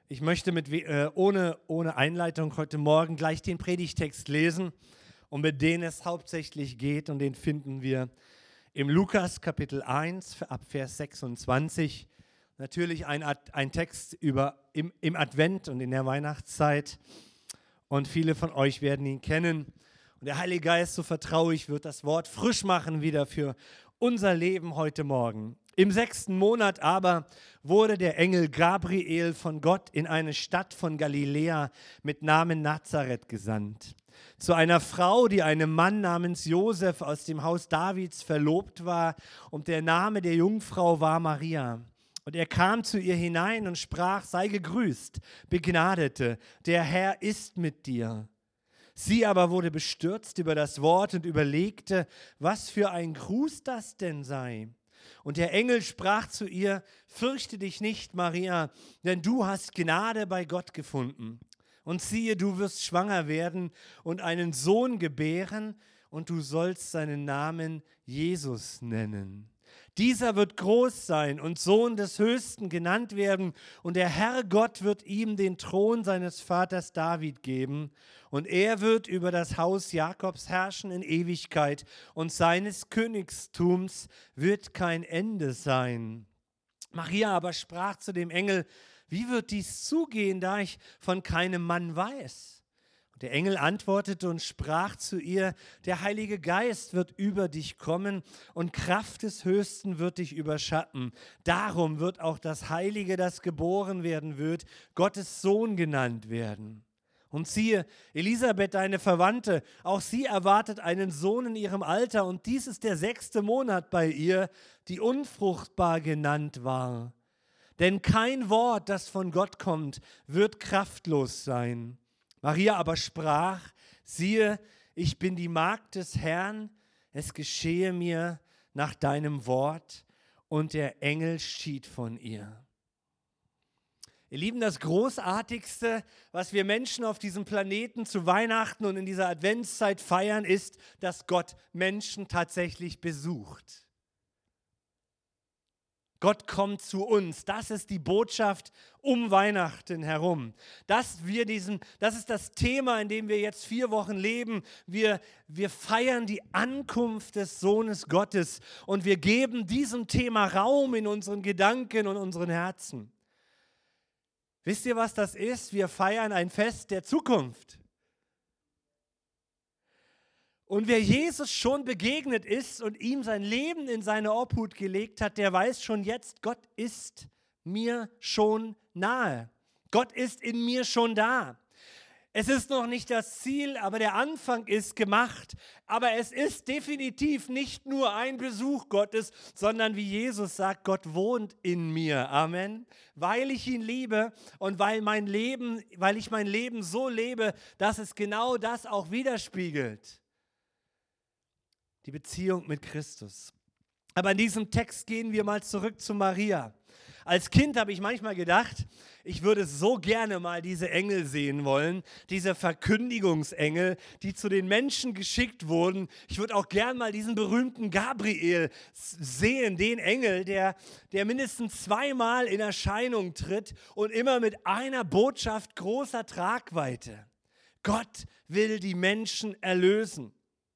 Ich möchte ohne Einleitung heute Morgen gleich den Predigtext lesen, um den es hauptsächlich geht. Und den finden wir im Lukas Kapitel 1 ab Vers 26. Natürlich ein Text im Advent und in der Weihnachtszeit. Und viele von euch werden ihn kennen. Und der Heilige Geist, so vertraue ich, wird das Wort frisch machen wieder für unser Leben heute Morgen. Im 6. Monat aber wurde der Engel Gabriel von Gott in eine Stadt von Galiläa mit Namen Nazareth gesandt. Zu einer Frau, die einem Mann namens Josef aus dem Haus Davids verlobt war, und der Name der Jungfrau war Maria. Und er kam zu ihr hinein und sprach: Sei gegrüßt, Begnadete, der Herr ist mit dir. Sie aber wurde bestürzt über das Wort und überlegte, was für ein Gruß das denn sei. Und der Engel sprach zu ihr: Fürchte dich nicht, Maria, denn du hast Gnade bei Gott gefunden. Und siehe, du wirst schwanger werden und einen Sohn gebären, und du sollst seinen Namen Jesus nennen. Dieser wird groß sein und Sohn des Höchsten genannt werden, und der Herr Gott wird ihm den Thron seines Vaters David geben, und er wird über das Haus Jakobs herrschen in Ewigkeit, und seines Königstums wird kein Ende sein. Maria aber sprach zu dem Engel: Wie wird dies zugehen, da ich von keinem Mann weiß? Der Engel antwortete und sprach zu ihr: Der Heilige Geist wird über dich kommen und Kraft des Höchsten wird dich überschatten. Darum wird auch das Heilige, das geboren werden wird, Gottes Sohn genannt werden. Und siehe, Elisabeth, deine Verwandte, auch sie erwartet einen Sohn in ihrem Alter, und dies ist der 6. Monat bei ihr, die unfruchtbar genannt war. Denn kein Wort, das von Gott kommt, wird kraftlos sein. Maria aber sprach: Siehe, ich bin die Magd des Herrn, es geschehe mir nach deinem Wort. Und der Engel schied von ihr. Ihr Lieben, das Großartigste, was wir Menschen auf diesem Planeten zu Weihnachten und in dieser Adventszeit feiern, ist, dass Gott Menschen tatsächlich besucht. Gott kommt zu uns. Das ist die Botschaft um Weihnachten herum. Das ist das Thema, in dem wir jetzt 4 Wochen leben. Wir feiern die Ankunft des Sohnes Gottes und wir geben diesem Thema Raum in unseren Gedanken und unseren Herzen. Wisst ihr, was das ist? Wir feiern ein Fest der Zukunft. Und wer Jesus schon begegnet ist und ihm sein Leben in seine Obhut gelegt hat, der weiß schon jetzt, Gott ist mir schon nahe. Gott ist in mir schon da. Es ist noch nicht das Ziel, aber der Anfang ist gemacht. Aber es ist definitiv nicht nur ein Besuch Gottes, sondern wie Jesus sagt, Gott wohnt in mir. Amen. Weil ich ihn liebe und weil ich mein Leben so lebe, dass es genau das auch widerspiegelt. Die Beziehung mit Christus. Aber in diesem Text gehen wir mal zurück zu Maria. Als Kind habe ich manchmal gedacht, ich würde so gerne mal diese Engel sehen wollen, diese Verkündigungsengel, die zu den Menschen geschickt wurden. Ich würde auch gern mal diesen berühmten Gabriel sehen, den Engel, der mindestens 2-mal in Erscheinung tritt und immer mit einer Botschaft großer Tragweite. Gott will die Menschen erlösen.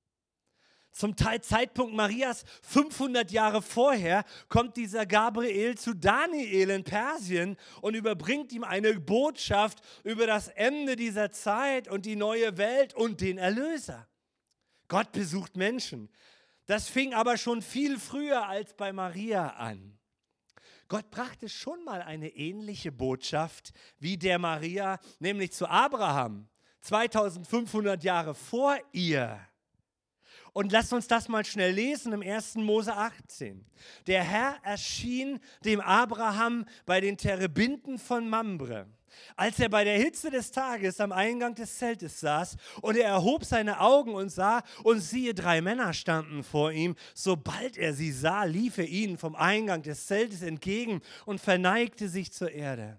Zum Zeitpunkt Marias 500 Jahre vorher kommt dieser Gabriel zu Daniel in Persien und überbringt ihm eine Botschaft über das Ende dieser Zeit und die neue Welt und den Erlöser. Gott besucht Menschen. Das fing aber schon viel früher als bei Maria an. Gott brachte schon mal eine ähnliche Botschaft wie der Maria, nämlich zu Abraham, 2500 Jahre vor ihr. Und lasst uns das mal schnell lesen im 1. Mose 18. Der Herr erschien dem Abraham bei den Terebinden von Mamre, als er bei der Hitze des Tages am Eingang des Zeltes saß, und er erhob seine Augen und sah, und siehe, 3 Männer standen vor ihm. Sobald er sie sah, lief er ihnen vom Eingang des Zeltes entgegen und verneigte sich zur Erde.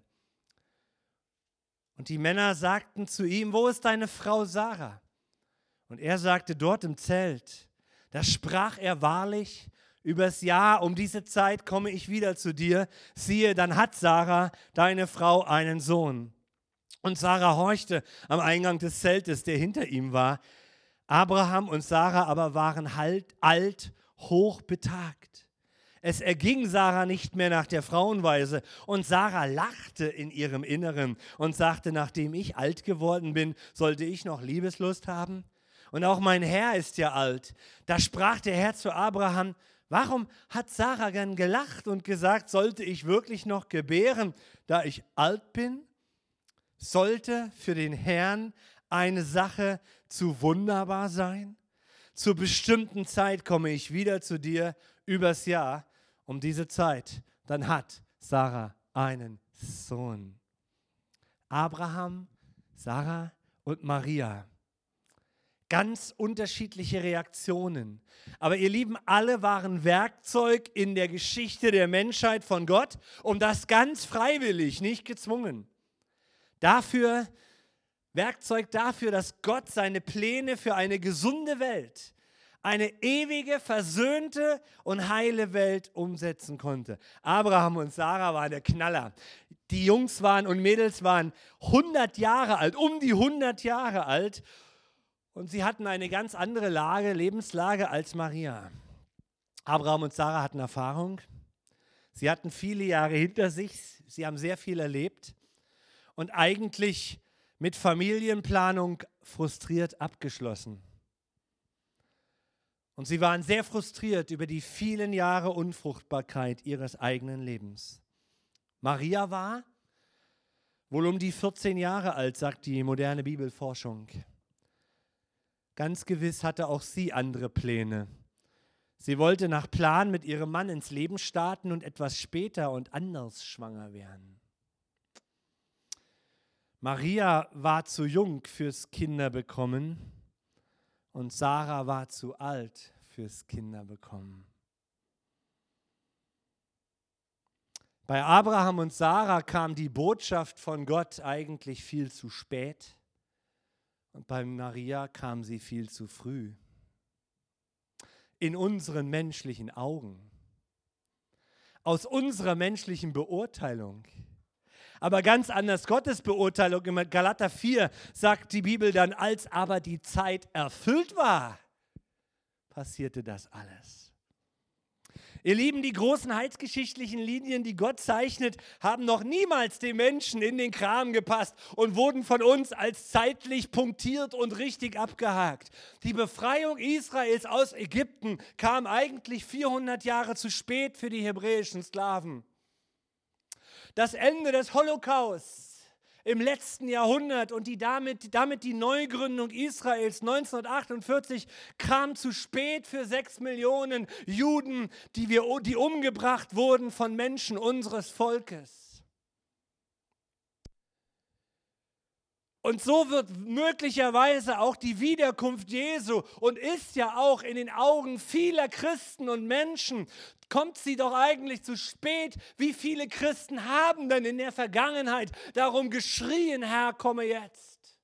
Und die Männer sagten zu ihm: Wo ist deine Frau Sarah? Und er sagte: Dort im Zelt. Da sprach er: Wahrlich, übers Jahr, um diese Zeit komme ich wieder zu dir. Siehe, dann hat Sarah, deine Frau, einen Sohn. Und Sarah horchte am Eingang des Zeltes, der hinter ihm war. Abraham und Sarah aber waren alt, hochbetagt. Es erging Sarah nicht mehr nach der Frauenweise, und Sarah lachte in ihrem Inneren und sagte, nachdem ich alt geworden bin, sollte ich noch Liebeslust haben? Und auch mein Herr ist ja alt. Da sprach der Herr zu Abraham, warum hat Sarah gern gelacht und gesagt, sollte ich wirklich noch gebären, da ich alt bin? Sollte für den Herrn eine Sache zu wunderbar sein? Zur bestimmten Zeit komme ich wieder zu dir übers Jahr, um diese Zeit. Dann hat Sarah einen Sohn. Abraham, Sarah und Maria. Ganz unterschiedliche Reaktionen. Aber ihr Lieben, alle waren Werkzeug in der Geschichte der Menschheit von Gott, um das ganz freiwillig, nicht gezwungen. Werkzeug dafür, dass Gott seine Pläne für eine gesunde Welt, eine ewige, versöhnte und heile Welt umsetzen konnte. Abraham und Sarah waren der Knaller. Die Jungs und Mädels waren 100 Jahre alt, um die 100 Jahre alt. Und sie hatten eine ganz andere Lebenslage als Maria. Abraham und Sarah hatten Erfahrung. Sie hatten viele Jahre hinter sich. Sie haben sehr viel erlebt. Und eigentlich mit Familienplanung frustriert abgeschlossen. Und sie waren sehr frustriert über die vielen Jahre Unfruchtbarkeit ihres eigenen Lebens. Maria war wohl um die 14 Jahre alt, sagt die moderne Bibelforschung. Ganz gewiss hatte auch sie andere Pläne. Sie wollte nach Plan mit ihrem Mann ins Leben starten und etwas später und anders schwanger werden. Maria war zu jung fürs Kinderbekommen und Sarah war zu alt fürs Kinderbekommen. Bei Abraham und Sarah kam die Botschaft von Gott eigentlich viel zu spät. Und bei Maria kam sie viel zu früh. In unseren menschlichen Augen. Aus unserer menschlichen Beurteilung. Aber ganz anders Gottes Beurteilung. In Galater 4 sagt die Bibel dann, als aber die Zeit erfüllt war, passierte das alles. Ihr Lieben, die großen heilsgeschichtlichen Linien, die Gott zeichnet, haben noch niemals den Menschen in den Kram gepasst und wurden von uns als zeitlich punktiert und richtig abgehakt. Die Befreiung Israels aus Ägypten kam eigentlich 400 Jahre zu spät für die hebräischen Sklaven. Das Ende des Holocaust im letzten Jahrhundert und damit die Neugründung Israels 1948 kam zu spät für 6 Millionen Juden, die umgebracht wurden von Menschen unseres Volkes. Und so wird möglicherweise auch die Wiederkunft Jesu und ist ja auch in den Augen vieler Christen und Menschen, kommt sie doch eigentlich zu spät. Wie viele Christen haben denn in der Vergangenheit darum geschrien, Herr, komme jetzt?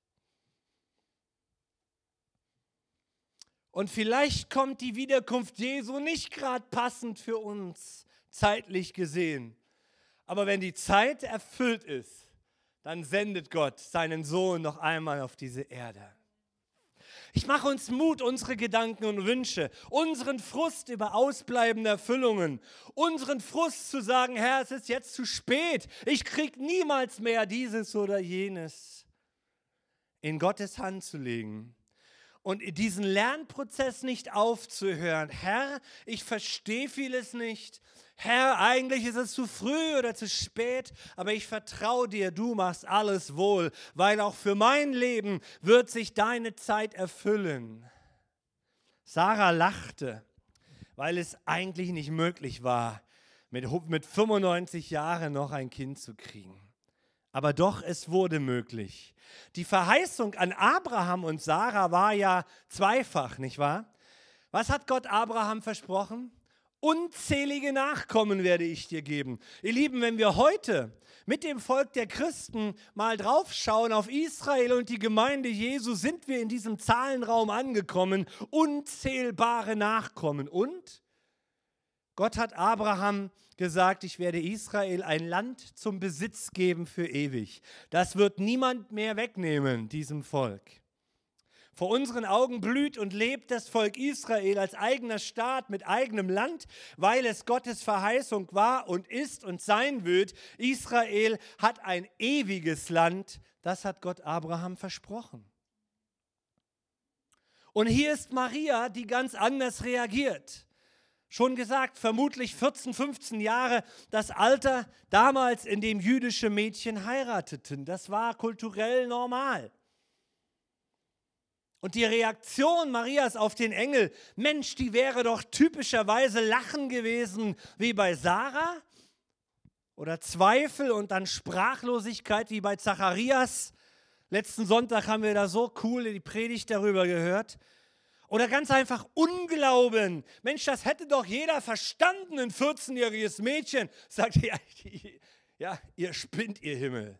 Und vielleicht kommt die Wiederkunft Jesu nicht gerade passend für uns, zeitlich gesehen. Aber wenn die Zeit erfüllt ist, dann sendet Gott seinen Sohn noch einmal auf diese Erde. Ich mache uns Mut, unsere Gedanken und Wünsche, unseren Frust über ausbleibende Erfüllungen, unseren Frust zu sagen, Herr, es ist jetzt zu spät, ich kriege niemals mehr dieses oder jenes, in Gottes Hand zu legen. Und diesen Lernprozess nicht aufzuhören. Herr, ich verstehe vieles nicht. Herr, eigentlich ist es zu früh oder zu spät, aber ich vertraue dir, du machst alles wohl, weil auch für mein Leben wird sich deine Zeit erfüllen. Sarah lachte, weil es eigentlich nicht möglich war, mit 95 Jahren noch ein Kind zu kriegen. Aber doch, es wurde möglich. Die Verheißung an Abraham und Sarah war ja zweifach, nicht wahr? Was hat Gott Abraham versprochen? Unzählige Nachkommen werde ich dir geben. Ihr Lieben, wenn wir heute mit dem Volk der Christen mal draufschauen auf Israel und die Gemeinde Jesu, sind wir in diesem Zahlenraum angekommen. Unzählbare Nachkommen. Und Gott hat Abraham gesagt, ich werde Israel ein Land zum Besitz geben für ewig. Das wird niemand mehr wegnehmen, diesem Volk. Vor unseren Augen blüht und lebt das Volk Israel als eigener Staat mit eigenem Land, weil es Gottes Verheißung war und ist und sein wird. Israel hat ein ewiges Land, das hat Gott Abraham versprochen. Und hier ist Maria, die ganz anders reagiert. Schon gesagt, vermutlich 14, 15 Jahre das Alter damals, in dem jüdische Mädchen heirateten. Das war kulturell normal. Und die Reaktion Marias auf den Engel, Mensch, die wäre doch typischerweise Lachen gewesen wie bei Sarah oder Zweifel und dann Sprachlosigkeit wie bei Zacharias. Letzten Sonntag haben wir da so cool die Predigt darüber gehört. Oder ganz einfach Unglauben. Mensch, das hätte doch jeder verstanden, ein 14-jähriges Mädchen. Sagt ja, ihr spinnt, ihr Himmel.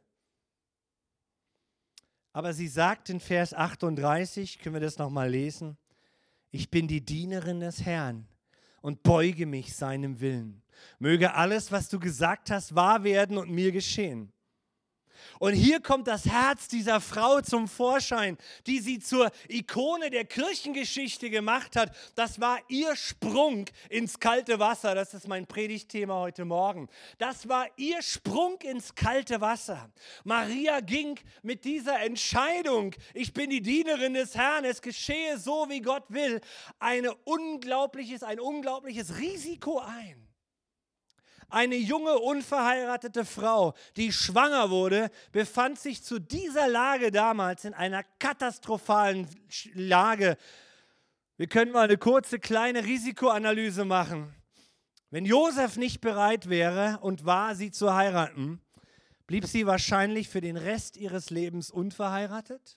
Aber sie sagt in Vers 38, können wir das nochmal lesen, ich bin die Dienerin des Herrn und beuge mich seinem Willen. Möge alles, was du gesagt hast, wahr werden und mir geschehen. Und hier kommt das Herz dieser Frau zum Vorschein, die sie zur Ikone der Kirchengeschichte gemacht hat. Das war ihr Sprung ins kalte Wasser. Das ist mein Predigtthema heute Morgen. Das war ihr Sprung ins kalte Wasser. Maria ging mit dieser Entscheidung, ich bin die Dienerin des Herrn, es geschehe so, wie Gott will, ein unglaubliches Risiko ein. Eine junge, unverheiratete Frau, die schwanger wurde, befand sich zu dieser Lage damals in einer katastrophalen Lage. Wir können mal eine kurze, kleine Risikoanalyse machen. Wenn Josef nicht bereit wäre und war, sie zu heiraten, blieb sie wahrscheinlich für den Rest ihres Lebens unverheiratet?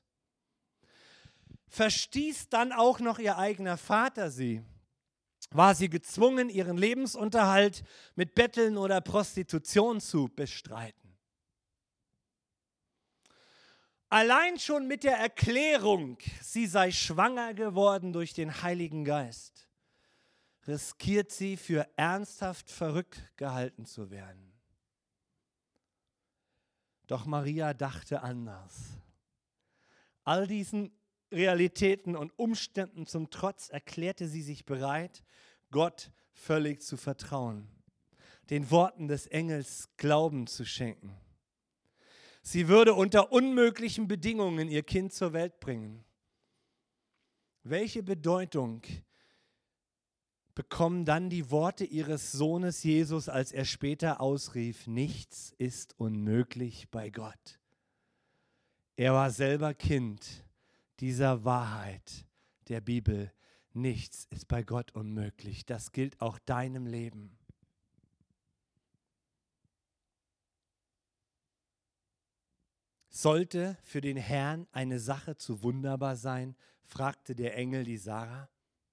Verstieß dann auch noch ihr eigener Vater sie? War sie gezwungen, ihren Lebensunterhalt mit Betteln oder Prostitution zu bestreiten? Allein schon mit der Erklärung, sie sei schwanger geworden durch den Heiligen Geist, riskiert sie, für ernsthaft verrückt gehalten zu werden. Doch Maria dachte anders. All diesen Realitäten und Umständen zum Trotz erklärte sie sich bereit, Gott völlig zu vertrauen, den Worten des Engels Glauben zu schenken. Sie würde unter unmöglichen Bedingungen ihr Kind zur Welt bringen. Welche Bedeutung bekommen dann die Worte ihres Sohnes Jesus, als er später ausrief, nichts ist unmöglich bei Gott? Er war selber Kind dieser Wahrheit der Bibel. Nichts ist bei Gott unmöglich. Das gilt auch deinem Leben. Sollte für den Herrn eine Sache zu wunderbar sein, fragte der Engel die Sarah.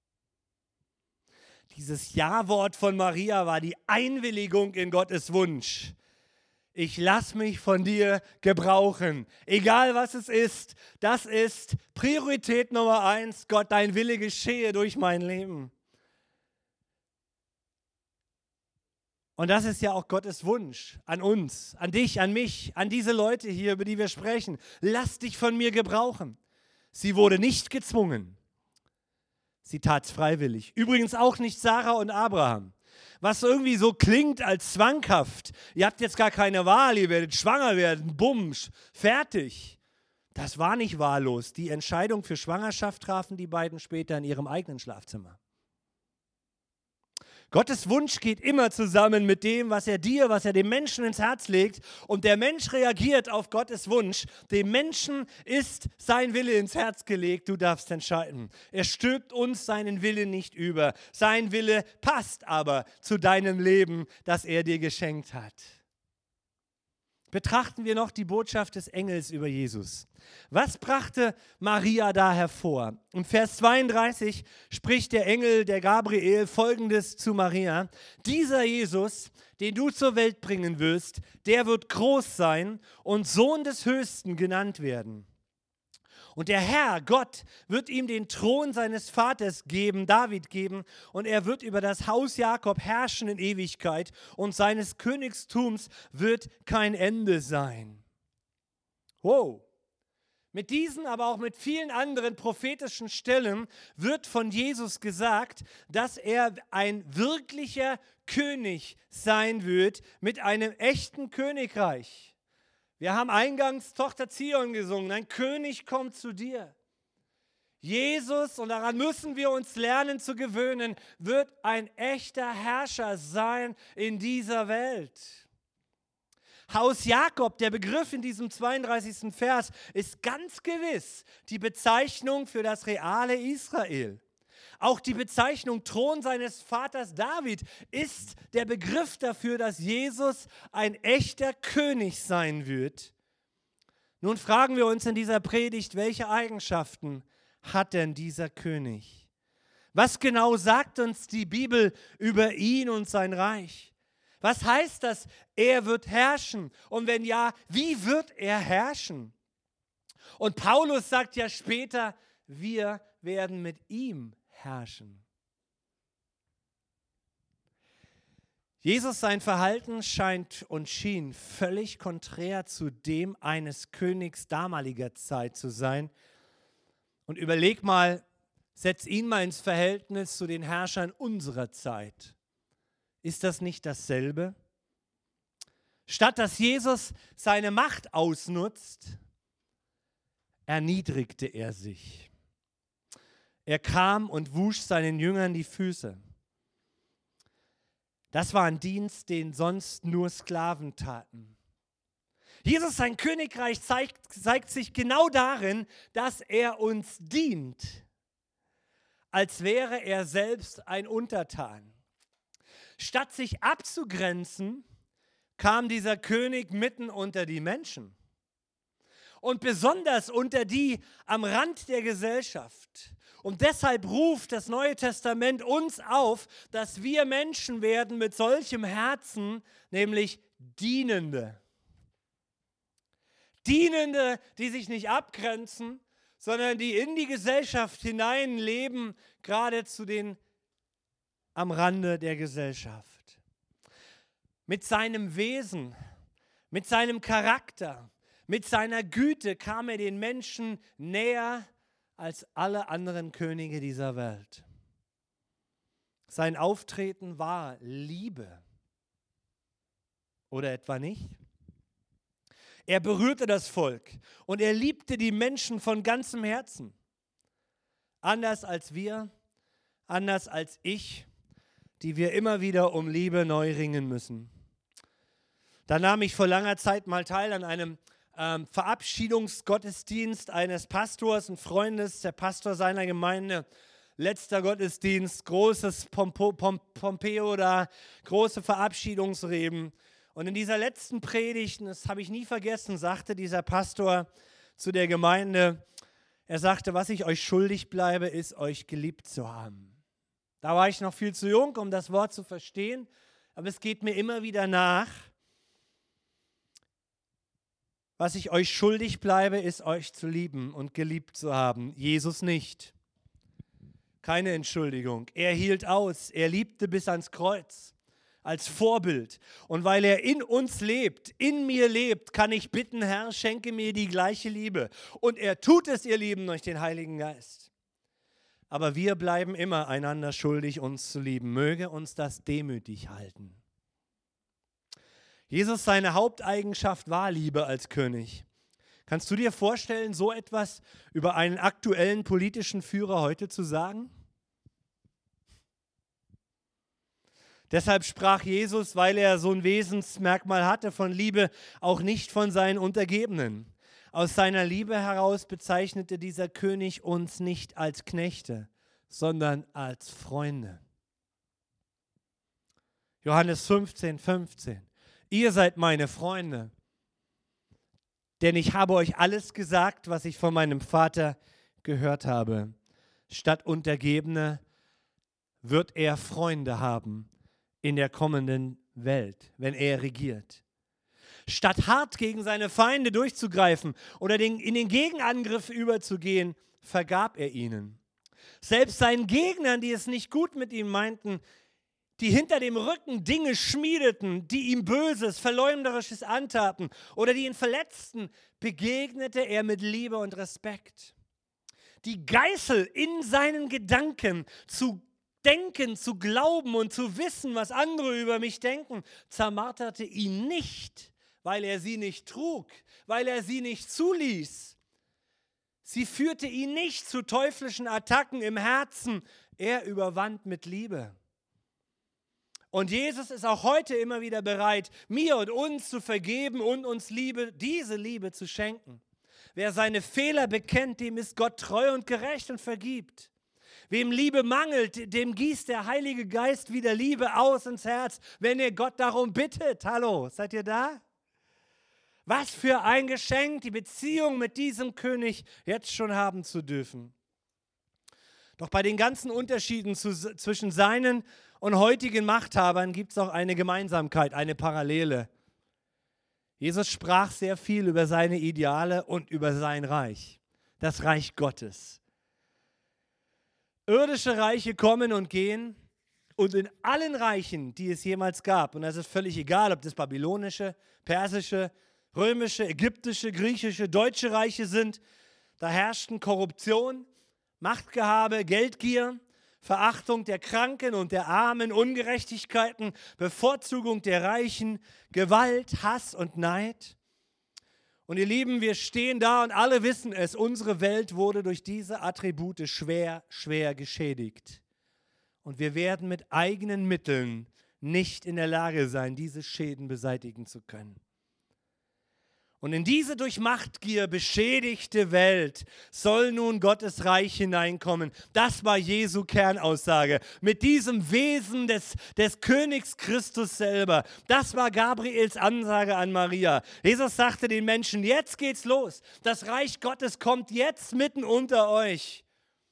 Dieses Ja-Wort von Maria war die Einwilligung in Gottes Wunsch. Ich lasse mich von dir gebrauchen, egal was es ist. Das ist Priorität Nummer 1, Gott, dein Wille geschehe durch mein Leben. Und das ist ja auch Gottes Wunsch an uns, an dich, an mich, an diese Leute hier, über die wir sprechen. Lass dich von mir gebrauchen. Sie wurde nicht gezwungen. Sie tat es freiwillig. Übrigens auch nicht Sarah und Abraham. Was irgendwie so klingt als zwanghaft. Ihr habt jetzt gar keine Wahl, ihr werdet schwanger werden, bumm, fertig. Das war nicht wahllos. Die Entscheidung für Schwangerschaft trafen die beiden später in ihrem eigenen Schlafzimmer. Gottes Wunsch geht immer zusammen mit dem, was er dem Menschen ins Herz legt. Und der Mensch reagiert auf Gottes Wunsch. Dem Menschen ist sein Wille ins Herz gelegt. Du darfst entscheiden. Er stülpt uns seinen Willen nicht über. Sein Wille passt aber zu deinem Leben, das er dir geschenkt hat. Betrachten wir noch die Botschaft des Engels über Jesus. Was brachte Maria da hervor? Im Vers 32 spricht der Engel, der Gabriel, Folgendes zu Maria. Dieser Jesus, den du zur Welt bringen wirst, der wird groß sein und Sohn des Höchsten genannt werden. Und der Herr, Gott, wird ihm den Thron seines Vaters geben, David geben, und er wird über das Haus Jakob herrschen in Ewigkeit, und seines Königstums wird kein Ende sein. Wow! Mit diesen, aber auch mit vielen anderen prophetischen Stellen wird von Jesus gesagt, dass er ein wirklicher König sein wird mit einem echten Königreich. Wir haben eingangs Tochter Zion gesungen, ein König kommt zu dir. Jesus, und daran müssen wir uns lernen zu gewöhnen, wird ein echter Herrscher sein in dieser Welt. Haus Jakob, der Begriff in diesem 32. Vers, ist ganz gewiss die Bezeichnung für das reale Israel. Auch die Bezeichnung Thron seines Vaters David ist der Begriff dafür, dass Jesus ein echter König sein wird. Nun fragen wir uns in dieser Predigt, welche Eigenschaften hat denn dieser König? Was genau sagt uns die Bibel über ihn und sein Reich? Was heißt das, er wird herrschen? Und wenn ja, wie wird er herrschen? Und Paulus sagt ja später, wir werden mit ihm herrschen. Jesus, sein Verhalten scheint und schien völlig konträr zu dem eines Königs damaliger Zeit zu sein. Und überleg mal, setz ihn mal ins Verhältnis zu den Herrschern unserer Zeit. Ist das nicht dasselbe? Statt dass Jesus seine Macht ausnutzt, erniedrigte er sich. Er kam und wusch seinen Jüngern die Füße. Das war ein Dienst, den sonst nur Sklaven taten. Jesus, sein Königreich, zeigt sich genau darin, dass er uns dient, als wäre er selbst ein Untertan. Statt sich abzugrenzen, kam dieser König mitten unter die Menschen. Und besonders unter die am Rand der Gesellschaft. Und deshalb ruft das Neue Testament uns auf, dass wir Menschen werden mit solchem Herzen, nämlich Dienende. Dienende, die sich nicht abgrenzen, sondern die in die Gesellschaft hinein leben, gerade zu den am Rande der Gesellschaft. Mit seinem Wesen, mit seinem Charakter, mit seiner Güte kam er den Menschen näher als alle anderen Könige dieser Welt. Sein Auftreten war Liebe. Oder etwa nicht? Er berührte das Volk und er liebte die Menschen von ganzem Herzen. Anders als wir, anders als ich, die wir immer wieder um Liebe neu ringen müssen. Da nahm ich vor langer Zeit mal teil an einem Verabschiedungsgottesdienst eines Pastors und Freundes, der Pastor seiner Gemeinde. Letzter Gottesdienst, großes Pompeo da, große Verabschiedungsreden. Und in dieser letzten Predigt, und das habe ich nie vergessen, sagte dieser Pastor zu der Gemeinde, er sagte, was ich euch schuldig bleibe, ist, euch geliebt zu haben. Da war ich noch viel zu jung, um das Wort zu verstehen, aber es geht mir immer wieder nach. Was ich euch schuldig bleibe, ist, euch zu lieben und geliebt zu haben. Jesus nicht. Keine Entschuldigung. Er hielt aus. Er liebte bis ans Kreuz als Vorbild. Und weil er in uns lebt, in mir lebt, kann ich bitten, Herr, schenke mir die gleiche Liebe. Und er tut es, ihr Lieben, durch den Heiligen Geist. Aber wir bleiben immer einander schuldig, uns zu lieben. Möge uns das demütig halten. Jesus, seine Haupteigenschaft war Liebe als König. Kannst du dir vorstellen, so etwas über einen aktuellen politischen Führer heute zu sagen? Deshalb sprach Jesus, weil er so ein Wesensmerkmal hatte von Liebe, auch nicht von seinen Untergebenen. Aus seiner Liebe heraus bezeichnete dieser König uns nicht als Knechte, sondern als Freunde. Johannes 15,15. Ihr seid meine Freunde, denn ich habe euch alles gesagt, was ich von meinem Vater gehört habe. Statt Untergebene wird er Freunde haben in der kommenden Welt, wenn er regiert. Statt hart gegen seine Feinde durchzugreifen oder in den Gegenangriff überzugehen, vergab er ihnen. Selbst seinen Gegnern, die es nicht gut mit ihm meinten, die hinter dem Rücken Dinge schmiedeten, die ihm Böses, Verleumderisches antaten oder die ihn verletzten, begegnete er mit Liebe und Respekt. Die Geißel in seinen Gedanken zu denken, zu glauben und zu wissen, was andere über mich denken, zermarterte ihn nicht, weil er sie nicht trug, weil er sie nicht zuließ. Sie führte ihn nicht zu teuflischen Attacken im Herzen, er überwand mit Liebe. Und Jesus ist auch heute immer wieder bereit, mir und uns zu vergeben und uns diese Liebe zu schenken. Wer seine Fehler bekennt, dem ist Gott treu und gerecht und vergibt. Wem Liebe mangelt, dem gießt der Heilige Geist wieder Liebe aus ins Herz, wenn ihr Gott darum bittet. Hallo, seid ihr da? Was für ein Geschenk, die Beziehung mit diesem König jetzt schon haben zu dürfen. Doch bei den ganzen Unterschieden zwischen seinen und heutigen Machthabern gibt es auch eine Gemeinsamkeit, eine Parallele. Jesus sprach sehr viel über seine Ideale und über sein Reich, das Reich Gottes. Irdische Reiche kommen und gehen und in allen Reichen, die es jemals gab, und das ist völlig egal, ob das babylonische, persische, römische, ägyptische, griechische, deutsche Reiche sind, da herrschten Korruption, Machtgehabe, Geldgier, Verachtung der Kranken und der Armen, Ungerechtigkeiten, Bevorzugung der Reichen, Gewalt, Hass und Neid. Und ihr Lieben, wir stehen da und alle wissen es, unsere Welt wurde durch diese Attribute schwer geschädigt. Und wir werden mit eigenen Mitteln nicht in der Lage sein, diese Schäden beseitigen zu können. Und in diese durch Machtgier beschädigte Welt soll nun Gottes Reich hineinkommen. Das war Jesu Kernaussage. Mit diesem Wesen des Königs Christus selber. Das war Gabriels Ansage an Maria. Jesus sagte den Menschen, jetzt geht's los. Das Reich Gottes kommt jetzt mitten unter euch.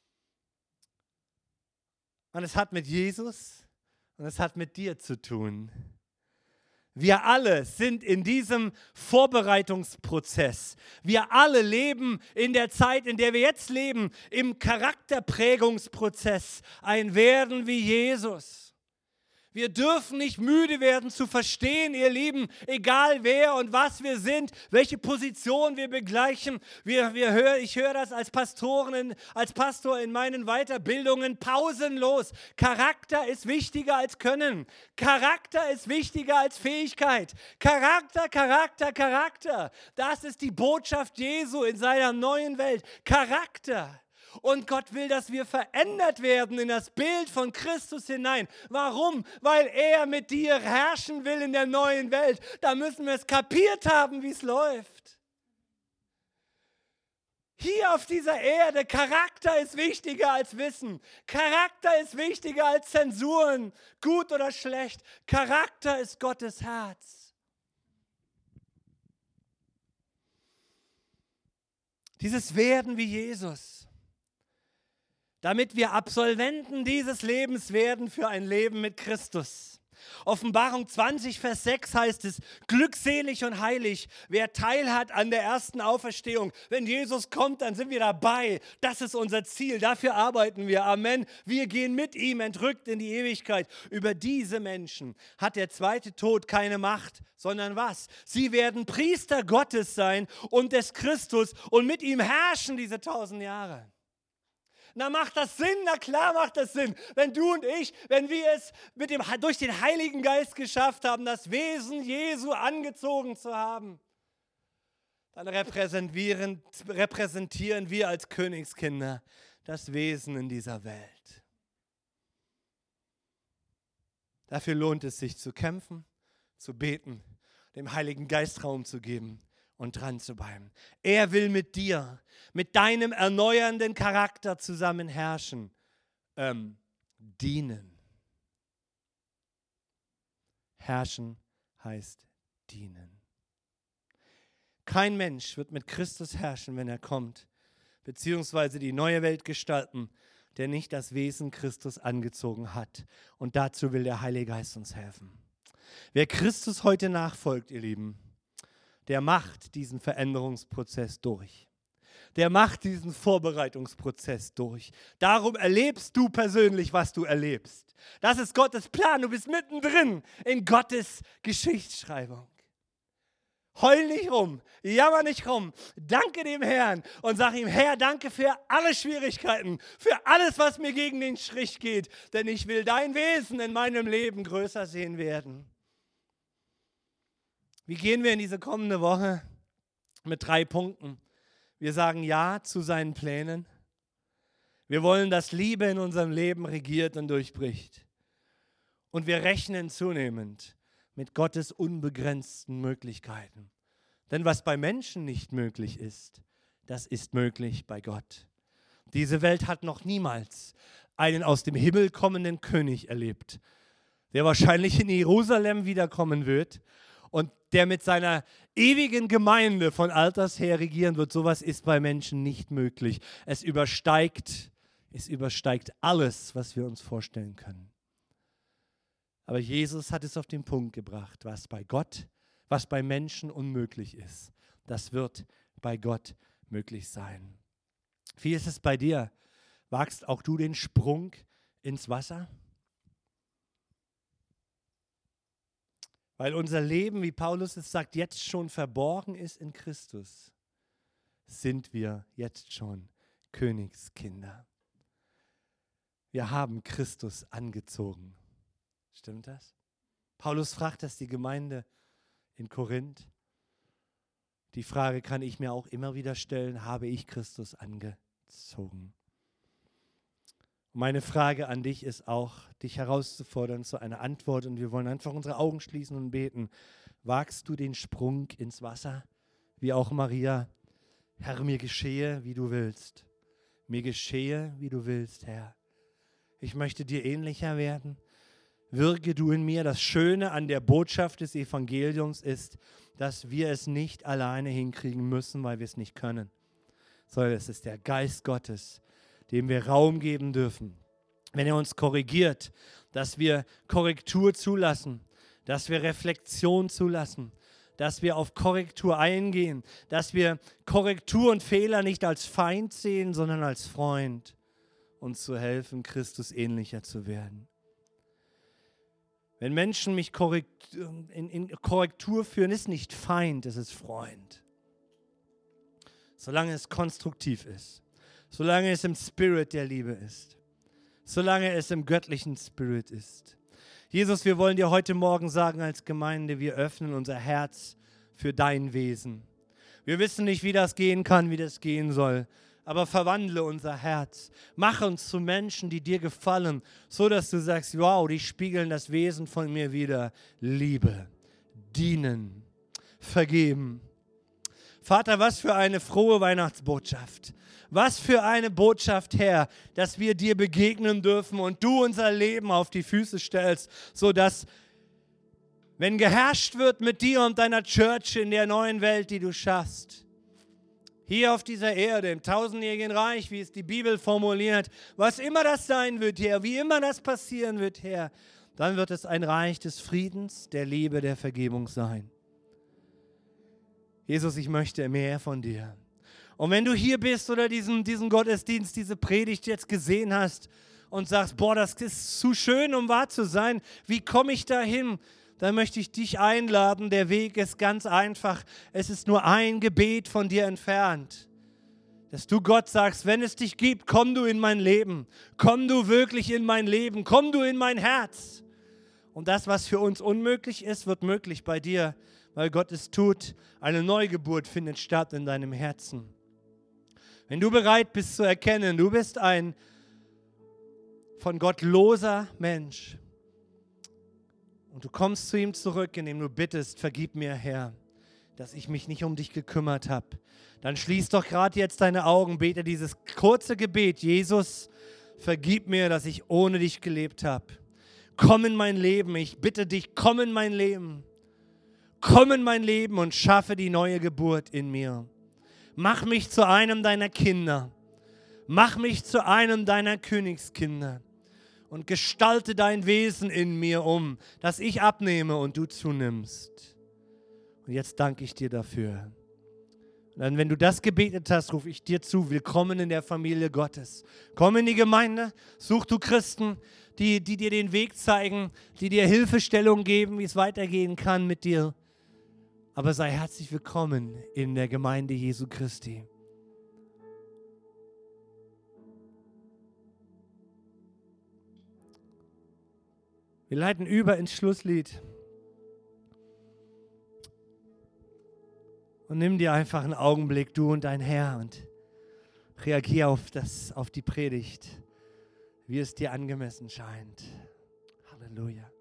Und es hat mit Jesus und es hat mit dir zu tun. Wir alle sind in diesem Vorbereitungsprozess. Wir alle leben in der Zeit, in der wir jetzt leben, im Charakterprägungsprozess. Ein Werden wie Jesus. Wir dürfen nicht müde werden zu verstehen, ihr Lieben, egal wer und was wir sind, welche Position wir begleichen. Ich höre das als Pastor in meinen Weiterbildungen pausenlos. Charakter ist wichtiger als Können. Charakter ist wichtiger als Fähigkeit. Charakter. Das ist die Botschaft Jesu in seiner neuen Welt. Charakter. Und Gott will, dass wir verändert werden in das Bild von Christus hinein. Warum? Weil er mit dir herrschen will in der neuen Welt. Da müssen wir es kapiert haben, wie es läuft. Hier auf dieser Erde, Charakter ist wichtiger als Wissen. Charakter ist wichtiger als Zensuren, gut oder schlecht. Charakter ist Gottes Herz. Dieses Werden wie Jesus. Damit wir Absolventen dieses Lebens werden für ein Leben mit Christus. Offenbarung 20, Vers 6 heißt es, glückselig und heilig, wer teilhat an der ersten Auferstehung. Wenn Jesus kommt, dann sind wir dabei. Das ist unser Ziel, dafür arbeiten wir. Amen. Wir gehen mit ihm entrückt in die Ewigkeit. Über diese Menschen hat der zweite Tod keine Macht, sondern was? Sie werden Priester Gottes sein und des Christus und mit ihm herrschen diese 1000 Jahre. Na, macht das Sinn? Na klar macht das Sinn. Wenn du und ich, wenn wir es durch den Heiligen Geist geschafft haben, das Wesen Jesu angezogen zu haben, dann repräsentieren wir als Königskinder das Wesen in dieser Welt. Dafür lohnt es sich zu kämpfen, zu beten, dem Heiligen Geist Raum zu geben und dran zu bleiben. Er will mit dir, mit deinem erneuernden Charakter zusammen herrschen, dienen. Herrschen heißt dienen. Kein Mensch wird mit Christus herrschen, wenn er kommt, beziehungsweise die neue Welt gestalten, der nicht das Wesen Christus angezogen hat. Und dazu will der Heilige Geist uns helfen. Wer Christus heute nachfolgt, ihr Lieben, der macht diesen Veränderungsprozess durch. Der macht diesen Vorbereitungsprozess durch. Darum erlebst du persönlich, was du erlebst. Das ist Gottes Plan. Du bist mittendrin in Gottes Geschichtsschreibung. Heul nicht rum, jammer nicht rum. Danke dem Herrn und sag ihm, Herr, danke für alle Schwierigkeiten, für alles, was mir gegen den Strich geht. Denn ich will dein Wesen in meinem Leben größer sehen werden. Wie gehen wir in diese kommende Woche? Mit 3 Punkten. Wir sagen Ja zu seinen Plänen. Wir wollen, dass Liebe in unserem Leben regiert und durchbricht. Und wir rechnen zunehmend mit Gottes unbegrenzten Möglichkeiten. Denn was bei Menschen nicht möglich ist, das ist möglich bei Gott. Diese Welt hat noch niemals einen aus dem Himmel kommenden König erlebt, der wahrscheinlich in Jerusalem wiederkommen wird und der mit seiner ewigen Gemeinde von alters her regieren wird. Sowas ist bei Menschen nicht möglich. Es übersteigt alles, was wir uns vorstellen können. Aber Jesus hat es auf den Punkt gebracht, was bei Gott, was bei Menschen unmöglich ist, das wird bei Gott möglich sein. Wie ist es bei dir? Wagst auch du den Sprung ins Wasser? Weil unser Leben, wie Paulus es sagt, jetzt schon verborgen ist in Christus, sind wir jetzt schon Königskinder. Wir haben Christus angezogen. Stimmt das? Paulus fragt das die Gemeinde in Korinth. Die Frage kann ich mir auch immer wieder stellen, habe ich Christus angezogen? Meine Frage an dich ist auch, dich herauszufordern zu einer Antwort, und wir wollen einfach unsere Augen schließen und beten. Wagst du den Sprung ins Wasser, wie auch Maria? Herr, mir geschehe, wie du willst. Mir geschehe, wie du willst, Herr. Ich möchte dir ähnlicher werden. Wirke du in mir. Das Schöne an der Botschaft des Evangeliums ist, dass wir es nicht alleine hinkriegen müssen, weil wir es nicht können, sondern es ist der Geist Gottes, dem wir Raum geben dürfen. Wenn er uns korrigiert, dass wir Korrektur zulassen, dass wir Reflexion zulassen, dass wir auf Korrektur eingehen, dass wir Korrektur und Fehler nicht als Feind sehen, sondern als Freund, uns zu helfen, Christus ähnlicher zu werden. Wenn Menschen mich in Korrektur führen, ist nicht Feind, es ist Freund. Solange es konstruktiv ist, solange es im Spirit der Liebe ist, solange es im göttlichen Spirit ist. Jesus, wir wollen dir heute Morgen sagen als Gemeinde, wir öffnen unser Herz für dein Wesen. Wir wissen nicht, wie das gehen kann, wie das gehen soll. Aber verwandle unser Herz. Mach uns zu Menschen, die dir gefallen, so dass du sagst, wow, die spiegeln das Wesen von mir wider. Liebe, dienen, vergeben. Vater, was für eine frohe Weihnachtsbotschaft. Was für eine Botschaft, Herr, dass wir dir begegnen dürfen und du unser Leben auf die Füße stellst, sodass, wenn geherrscht wird mit dir und deiner Church in der neuen Welt, die du schaffst, hier auf dieser Erde, im tausendjährigen Reich, wie es die Bibel formuliert, was immer das sein wird, Herr, wie immer das passieren wird, Herr, dann wird es ein Reich des Friedens, der Liebe, der Vergebung sein. Jesus, ich möchte mehr von dir. Und wenn du hier bist oder diesen Gottesdienst, diese Predigt jetzt gesehen hast und sagst, boah, das ist zu schön, um wahr zu sein, wie komme ich da hin? Dann möchte ich dich einladen. Der Weg ist ganz einfach. Es ist nur ein Gebet von dir entfernt. Dass du Gott sagst, wenn es dich gibt, komm du in mein Leben. Komm du wirklich in mein Leben. Komm du in mein Herz. Und das, was für uns unmöglich ist, wird möglich bei dir, weil Gott es tut. Eine Neugeburt findet statt in deinem Herzen. Wenn du bereit bist zu erkennen, du bist ein von Gott loser Mensch, und du kommst zu ihm zurück, indem du bittest, vergib mir, Herr, dass ich mich nicht um dich gekümmert habe. Dann schließ doch gerade jetzt deine Augen, bete dieses kurze Gebet. Jesus, vergib mir, dass ich ohne dich gelebt habe. Komm in mein Leben, ich bitte dich, komm in mein Leben. Komm in mein Leben und schaffe die neue Geburt in mir. Mach mich zu einem deiner Kinder. Mach mich zu einem deiner Königskinder. Und gestalte dein Wesen in mir um, dass ich abnehme und du zunimmst. Und jetzt danke ich dir dafür. Und dann, wenn du das gebetet hast, rufe ich dir zu, willkommen in der Familie Gottes. Komm in die Gemeinde, such du Christen, die dir den Weg zeigen, die dir Hilfestellung geben, wie es weitergehen kann mit dir. Aber sei herzlich willkommen in der Gemeinde Jesu Christi. Wir leiten über ins Schlusslied. Und nimm dir einfach einen Augenblick, du und dein Herr, und reagier auf die Predigt, wie es dir angemessen scheint. Halleluja.